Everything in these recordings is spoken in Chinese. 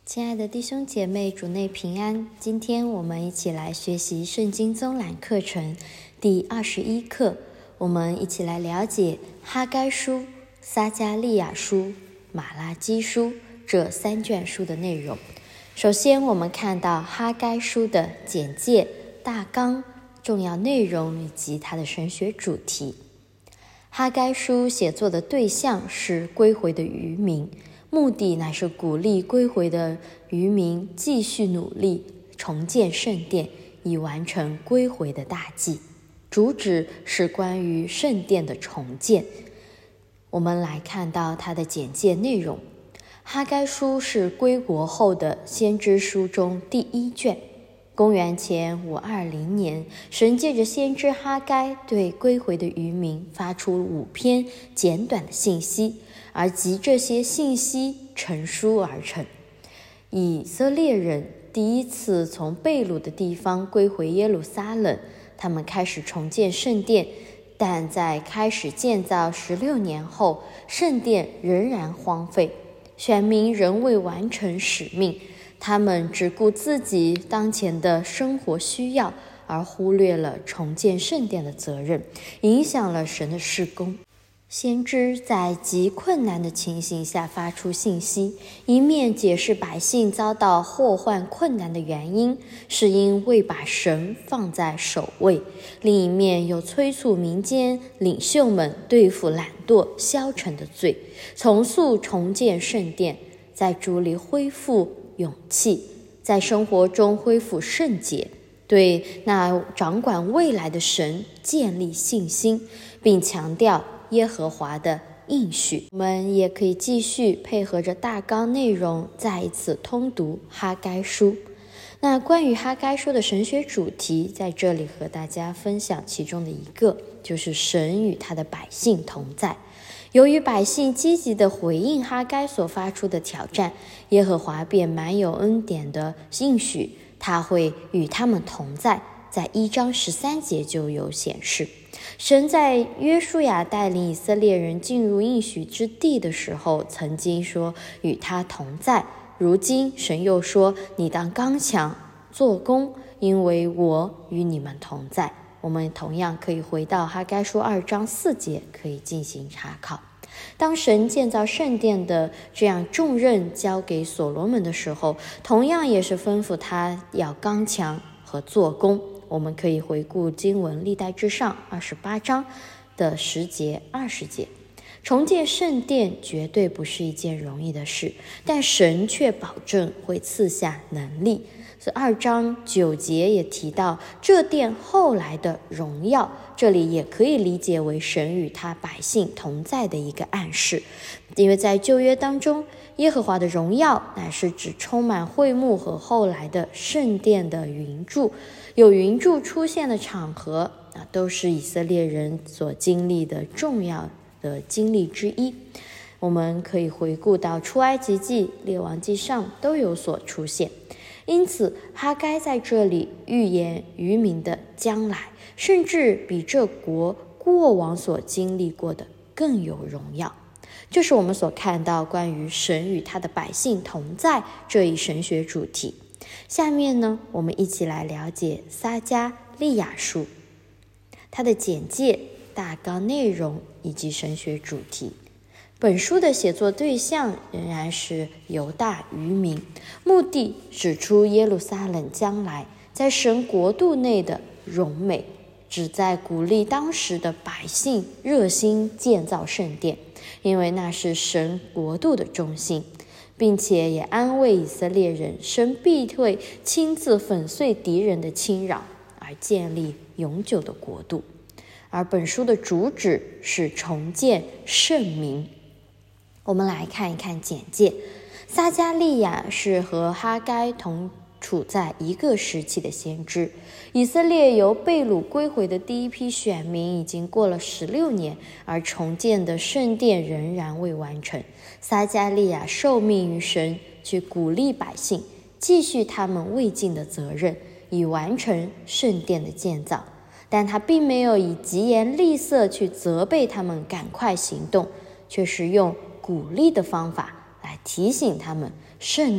亲爱的弟兄姐妹，主内平安。今天我们一起来学习圣经综览课程第21课，我们一起来了解哈该书、撒迦利亚书、马拉基书这3卷书的内容。首先我们看到哈该书的简介、大纲、重要内容以及它的神学主题。哈该书写作的对象是归回的渔民，目的乃是鼓励归回的渔民继续努力重建圣殿，以完成归回的大计。主旨是关于圣殿的重建。我们来看到它的简介内容。哈该书是归国后的先知书中第1卷。公元前520年，神借着先知哈该对归回的渔民发出5篇简短的信息，而集这些信息成书而成。以色列人第一次从被掳的地方归回耶路撒冷，他们开始重建圣殿，但在开始建造16年后，圣殿仍然荒废，选民仍未完成使命，他们只顾自己当前的生活需要，而忽略了重建圣殿的责任，影响了神的事工。先知在极困难的情形下发出信息，一面解释百姓遭到祸患困难的原因，是因未把神放在首位；另一面又催促民间领袖们对付懒惰消沉的罪，重塑重建圣殿，在主里恢复勇气，在生活中恢复圣洁，对那掌管未来的神建立信心，并强调耶和华的应许。我们也可以继续配合着大纲内容，再一次通读哈该书。那关于哈该书的神学主题，在这里和大家分享其中的一个，就是神与他的百姓同在。由于百姓积极地回应哈该所发出的挑战，耶和华便满有恩典的应许，他会与他们同在，在1章13节就有显示。神在约书亚带领以色列人进入应许之地的时候，曾经说与他同在。如今神又说，你当刚强做工，因为我与你们同在。我们同样可以回到哈该书2章4节，可以进行查考。当神建造圣殿的这样重任交给所罗门的时候，同样也是吩咐他要刚强和做工。我们可以回顾经文历代志上28章的10节20节。重建圣殿绝对不是一件容易的事，但神却保证会赐下能力。所以2章9节也提到这殿后来的荣耀，这里也可以理解为神与他百姓同在的一个暗示。因为在旧约当中，耶和华的荣耀乃是指充满会幕和后来的圣殿的云柱。有云柱出现的场合，都是以色列人所经历的重要的经历之一。我们可以回顾到出埃及记、列王记上都有所出现。因此哈该在这里预言渔民的将来，甚至比这国过往所经历过的更有荣耀。这是我们所看到关于神与他的百姓同在这一神学主题。下面呢，我们一起来了解撒迦利亚书，它的简介、大纲内容以及神学主题。本书的写作对象仍然是犹大渔民，目的指出耶路撒冷将来在神国度内的荣美，旨在鼓励当时的百姓热心建造圣殿，因为那是神国度的中心，并且也安慰以色列人，神必会亲自粉碎敌人的侵扰，而建立永久的国度。而本书的主旨是重建圣民。我们来看一看简介。撒迦利亚是和哈该同处在一个时期的先知。以色列由被掳归回的第一批选民已经过了16年，而重建的圣殿仍然未完成。撒迦利亚受命于神，去鼓励百姓继续他们未尽的责任，以完成圣殿的建造。但他并没有以疾言厉色去责备他们赶快行动，却是用鼓励的方法来提醒他们，圣殿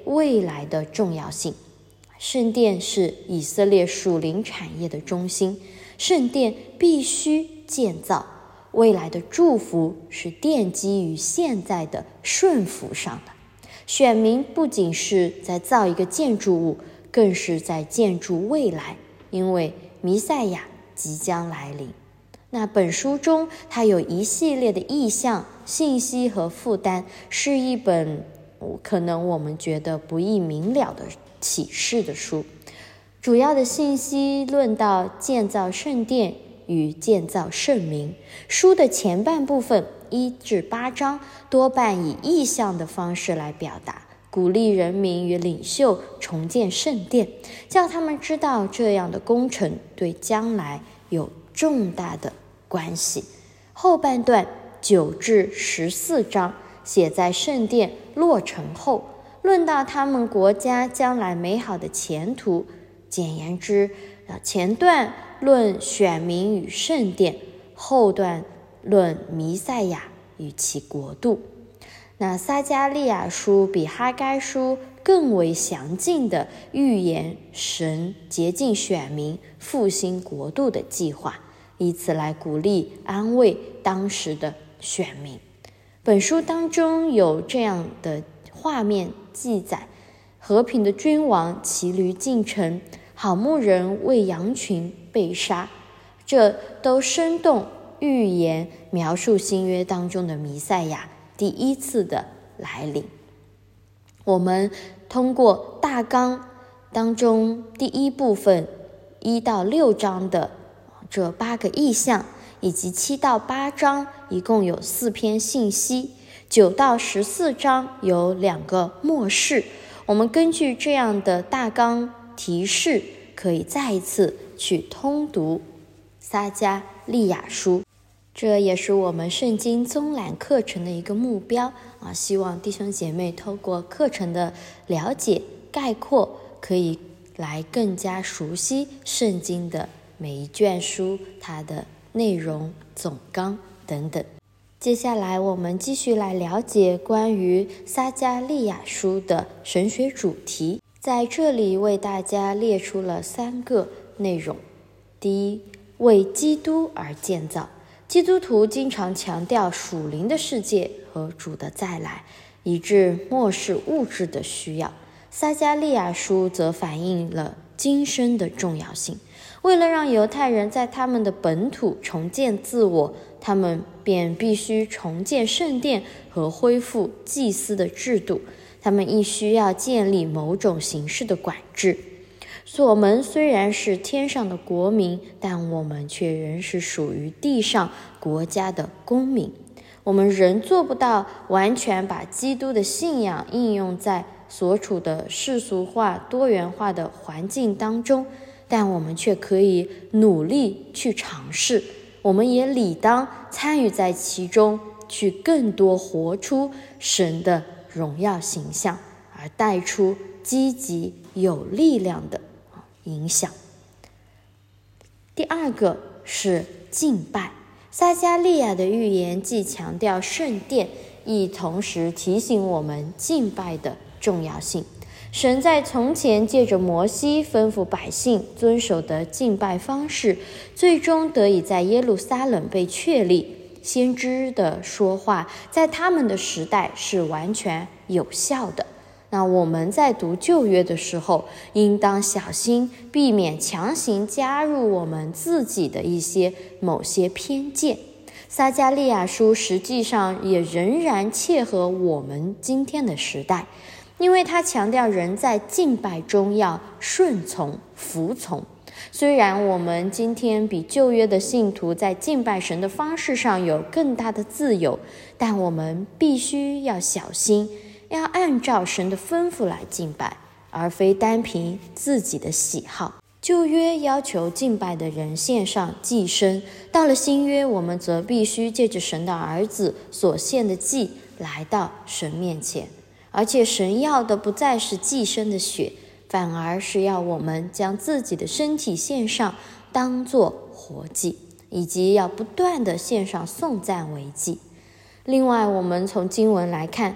未来的重要性。圣殿是以色列属灵产业的中心，圣殿必须建造，未来的祝福是奠基于现在的顺服上的。选民不仅是在造一个建筑物，更是在建筑未来，因为弥赛亚即将来临。那本书中它有一系列的意象、信息和负担，是一本可能我们觉得不易明了的启示的书。主要的信息论到建造圣殿与建造圣民。书的前半部分1至8章多半以意象的方式来表达，鼓励人民与领袖重建圣殿，叫他们知道这样的工程对将来有重大的关系。后半段9至14章写在圣殿落成后，论到他们国家将来美好的前途。简言之，前段论选民与圣殿，后段论弥赛亚与其国度。那撒迦利亚书比哈该书更为详尽的预言神洁净选民、复兴国度的计划，以此来鼓励安慰当时的选民。本书当中有这样的画面记载：和平的君王骑驴进城，好牧人为羊群被杀，这都生动预言描述新约当中的弥赛亚第一次的来临。我们通过大纲当中第一部分1到6章的这8个意象，以及7到8章一共有4篇信息，9到14章有2个默示。我们根据这样的大纲提示，可以再一次去通读撒迦利亚书。这也是我们圣经综览课程的一个目标希望弟兄姐妹透过课程的了解概括，可以来更加熟悉圣经的每一卷书，它的内容、总纲等等。接下来我们继续来了解关于撒迦利亚书的神学主题，在这里为大家列出了3个内容。第一，为基督而建造。基督徒经常强调属灵的世界和主的再来，以致漠视物质的需要。撒迦利亚书则反映了今生的重要性。为了让犹太人在他们的本土重建自我，他们便必须重建圣殿和恢复祭司的制度。他们亦需要建立某种形式的管制。我们虽然是天上的国民，但我们却仍是属于地上国家的公民。我们仍做不到完全把基督的信仰应用在所处的世俗化、多元化的环境当中，但我们却可以努力去尝试。我们也理当参与在其中，去更多活出神的荣耀形象，而带出积极有力量的影响。第二个是敬拜。撒迦利亚的预言既强调圣殿，亦同时提醒我们敬拜的重要性。神在从前借着摩西吩咐百姓遵守的敬拜方式，最终得以在耶路撒冷被确立。先知的说话在他们的时代是完全有效的。那我们在读旧约的时候，应当小心避免强行加入我们自己的某些偏见。撒迦利亚书实际上也仍然切合我们今天的时代，因为它强调人在敬拜中要顺从、服从。虽然我们今天比旧约的信徒在敬拜神的方式上有更大的自由，但我们必须要小心，要按照神的吩咐来敬拜，而非单凭自己的喜好。旧约要求敬拜的人献上祭牲，到了新约，我们则必须借着神的儿子所献的祭来到神面前。而且神要的不再是祭牲的血，反而是要我们将自己的身体献上，当作活祭，以及要不断的献上颂赞为祭。另外，我们从经文来看，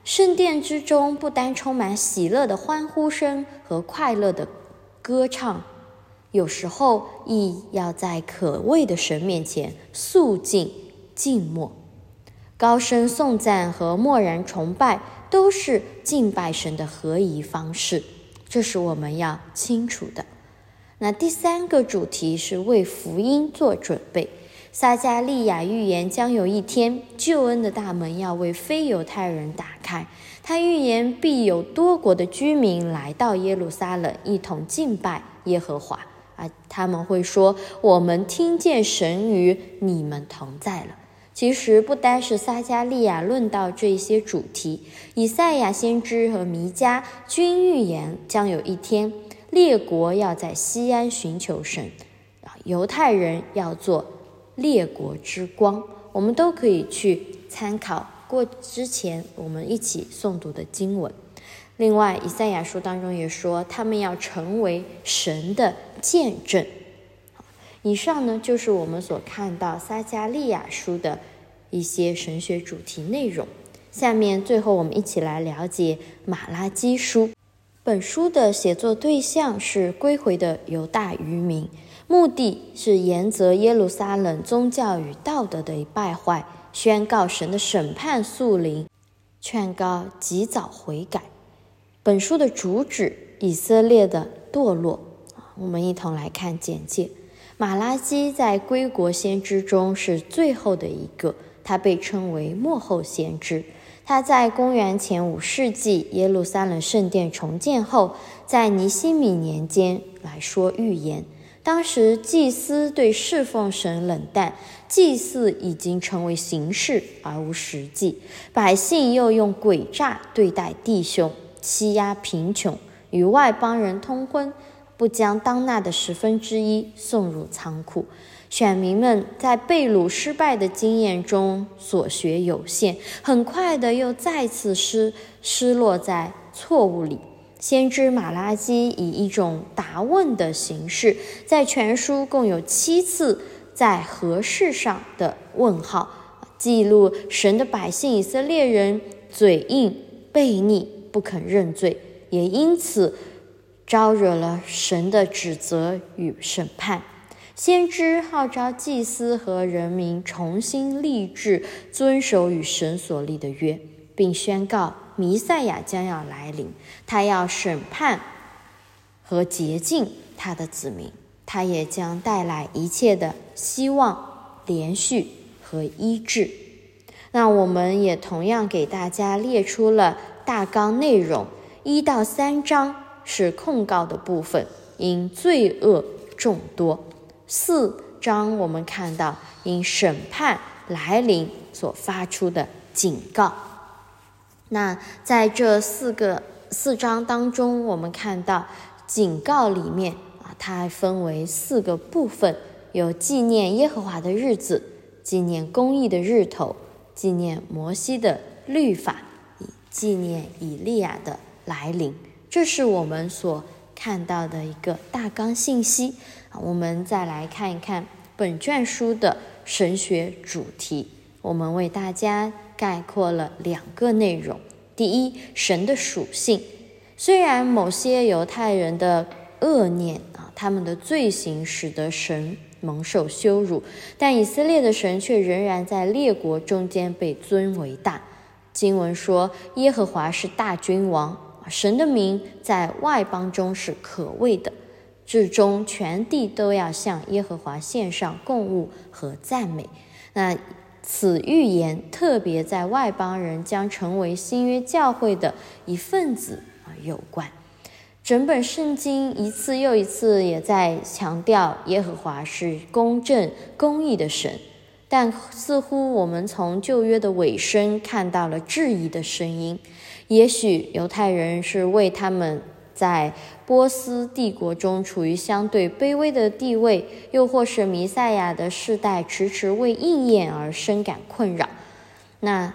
圣殿之中不单充满喜乐的欢呼声和快乐的歌唱，有时候亦要在可畏的神面前肃静静默。高声颂赞和默然崇拜都是敬拜神的合宜方式，这是我们要清楚的。那第三个主题是为福音做准备。撒迦利亚预言将有一天，救恩的大门要为非犹太人打开。他预言必有多国的居民来到耶路撒冷，一同敬拜耶和华。他们会说，我们听见神与你们同在了。其实不单是撒迦利亚论到这些主题，以赛亚先知和弥迦均预言将有一天，列国要在西安寻求神，犹太人要做列国之光。我们都可以去参考过之前我们一起诵读的经文。另外以赛亚书当中也说，他们要成为神的见证。以上呢，就是我们所看到撒迦利亚书的一些神学主题内容。下面最后我们一起来了解马拉基书。本书的写作对象是归回的犹大渔民，目的是严责耶路撒冷宗教与道德的败坏，宣告神的审判速临，劝告及早悔改。本书的主旨，以色列的堕落。我们一同来看简介。马拉基在归国先知中是最后的一个，他被称为末后先知。他在公元前5世纪耶路撒冷圣殿重建后，在尼希米年间来说预言。当时祭司对侍奉神冷淡，祭祀已经成为形式而无实际，百姓又用诡诈对待弟兄，欺压贫穷，与外邦人通婚，不将当纳的1/10送入仓库。选民们在被掳失败的经验中所学有限，很快的又再次失落在错误里。先知马拉基以一种答问的形式，在全书共有7次在何事上的问号，记录神的百姓以色列人嘴硬悖逆，不肯认罪，也因此招惹了神的指责与审判。先知号召祭司和人民重新立志遵守与神所立的约，并宣告弥赛亚将要来临，他要审判和洁净他的子民，他也将带来一切的希望、连续和医治。那我们也同样给大家列出了大纲内容，1到3章是控告的部分，因罪恶众多。4章我们看到因审判来临所发出的警告。那在这4章当中，我们看到警告里面它分为4个部分，有纪念耶和华的日子，纪念公义的日头，纪念摩西的律法，纪念以利亚的来临。这是我们所看到的一个大纲信息。我们再来看一看本卷书的神学主题，我们为大家概括了2个内容。第一，神的属性。虽然某些犹太人的恶念他们的罪行使得神蒙受羞辱，但以色列的神却仍然在列国中间被尊为大。经文说，耶和华是大君王，神的名在外邦中是可畏的，至终全地都要向耶和华献上供物和赞美。那此预言特别在外邦人将成为新约教会的一份子有关。整本圣经一次又一次也在强调耶和华是公正公义的神，但似乎我们从旧约的尾声看到了质疑的声音。也许犹太人是为他们在波斯帝国中处于相对卑微的地位，又或是弥赛亚的世代迟迟未应验而深感困扰。那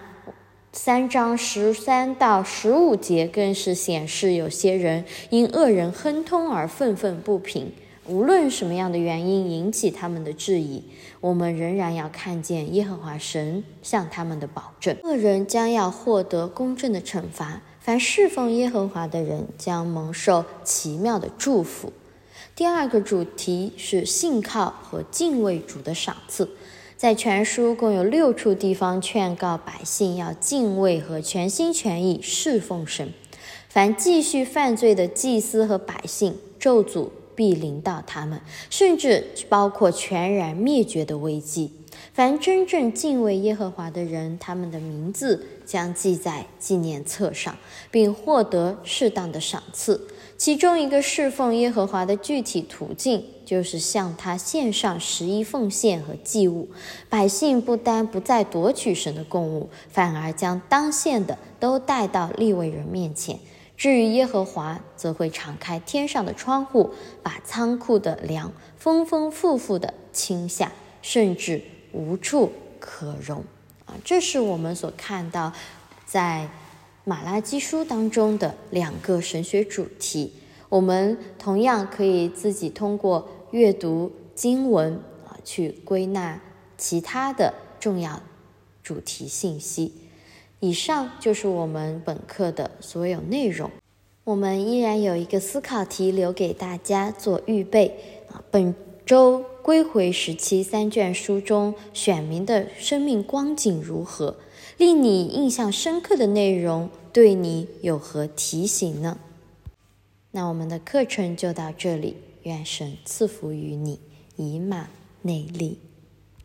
3章13到15节更是显示有些人因恶人亨通而愤愤不平， 无论什么样的原因引起他们的质疑，我们仍然要看见耶和华神向他们的保证，恶人将要获得公正的惩罚，凡侍奉耶和华的人将蒙受奇妙的祝福。第二个主题是信靠和敬畏主的赏赐。在全书共有6处地方劝告百姓要敬畏和全心全意侍奉神。凡继续犯罪的祭司和百姓，咒诅必临到他们，甚至包括全然灭绝的危机。凡真正敬畏耶和华的人，他们的名字将记在纪念册上，并获得适当的赏赐。其中一个侍奉耶和华的具体途径，就是向他献上11奉献和祭物。百姓不但不再夺取神的供物，反而将当献的都带到利未人面前。至于耶和华，则会敞开天上的窗户，把仓库的粮丰丰富富的倾下，甚至无处可容。这是我们所看到在马拉基书当中的2个神学主题。我们同样可以自己通过阅读经文去归纳其他的重要主题信息。以上就是我们本课的所有内容。我们依然有一个思考题留给大家做预备。本周归回时期3卷书中选民的生命光景如何？令你印象深刻的内容对你有何提醒呢？那我们的课程就到这里，愿神赐福于你，以马内利。